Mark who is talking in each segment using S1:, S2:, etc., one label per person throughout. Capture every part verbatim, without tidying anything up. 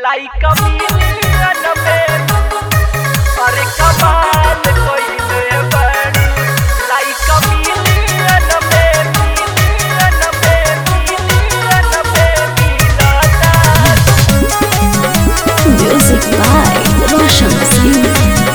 S1: Like a million में अरे कमाल कइले बाड़ी लाइक अ मिलियन में मिलियन में मिलियन में मिलता
S2: Music by Roshan Singh.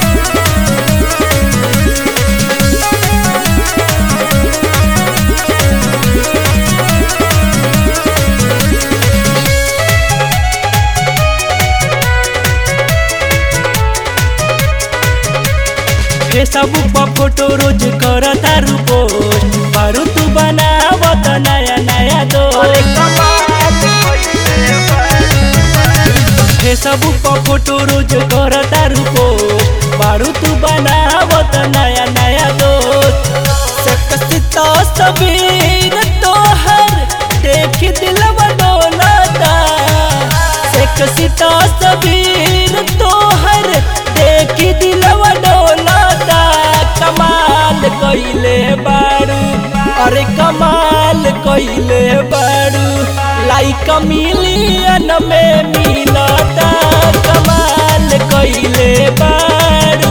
S3: Facebook पर फोटो रोज करता पोस्ट बारू तू बनावत नया नया
S1: अरे
S3: दोस्त।
S1: कमाल कइले बाड़ी
S3: फेसबुक पर फोटो रोज करता पोस्ट बारू तू बनावत नया नया दोस्त। सकसी तस्वीर तोहर देख दिलवा डोलता। सकसी तस्वीर तोहर देख दिलवा डोलता। कमाल कइले बारू अरे कमाल कइले बारू लाइक अ मिलियन में मिलता। कमाल कइले बारू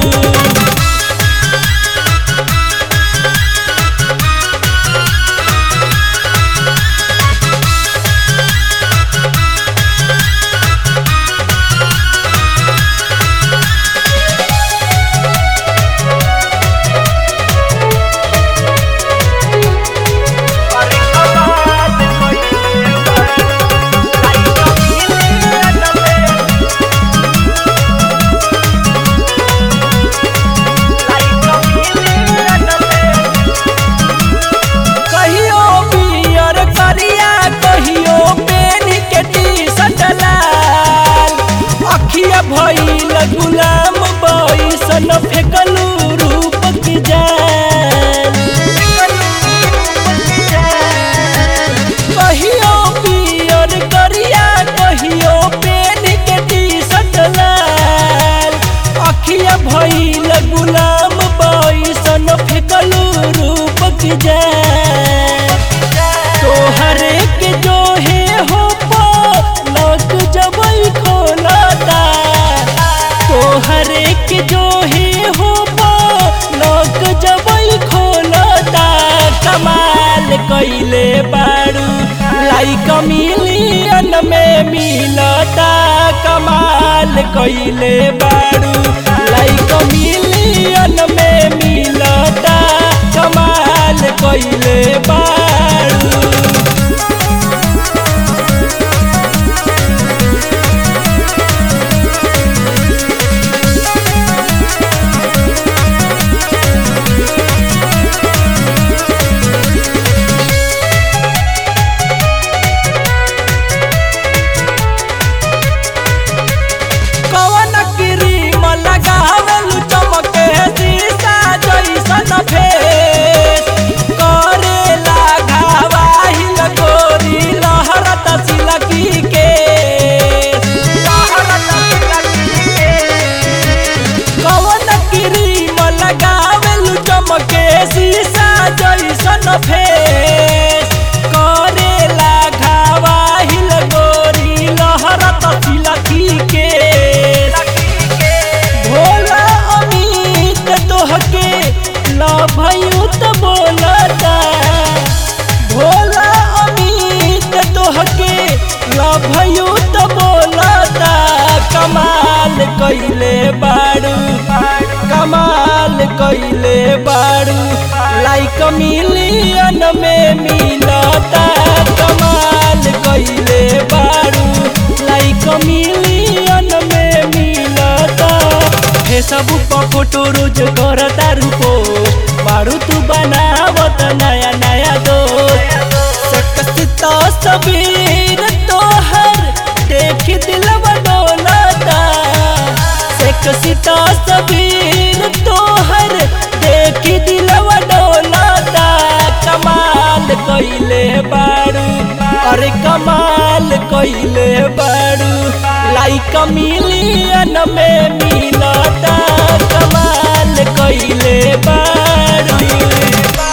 S1: अरे कमाल कइले बाड़ी लाइक अ मिलियन में लाइक अ मिलियन में
S3: कहियो पियर करिया कहियो पेन के टी शर्ट लाल। अखिया भइल गुलाम बैसन फेकलू रूप की जान। कहियो पियर करिया कहियो पेन के टी शर्ट लाल। अखिया भइल गुलाम बैसन फेकलू रूप की जान। तोहरे के जो है हो लग जबई खोलता। तोहरे के जो है हो लग जबई खोलता। कमाल कइले बारू लाइक अ मिलियन में मिलता। कमाल कइले बारू लाइक अ मिलियन में मिलता। कमाल कइले बारू कवन क्रीम लगावेलु चमके शीशा जइसन फेस। करेला घावाहिल गोरी लहरत सिलकी केस। कवन क्रीम लगावेलु चमके शीशा जइसन फेस। करेला घावाहिल गोरी लहरत सिलकी केस। भोला अमित तोहके लभयू त बोलता। भोला अमित तोहके लभयू त बोलता। कमाल कइले बारू कमाल कइले बारू लाइक अ मिलियन में मिलता। कमाल कइले बारू लाइक अ मिलियन में मिलता। फेसबुक पर फोटो रोज करता पोस्ट बारू तू बनावत नया नया दोस्त। सकसी तस्वीर तोहर देख दिलवा डोलता। सकसी तस्वीर तोहर देख दिलवा डोलता। कमाल कइले बारू अरे कमाल कइले बारू लाइक अ मिलियन में मिलता। कमाल कइले बारू।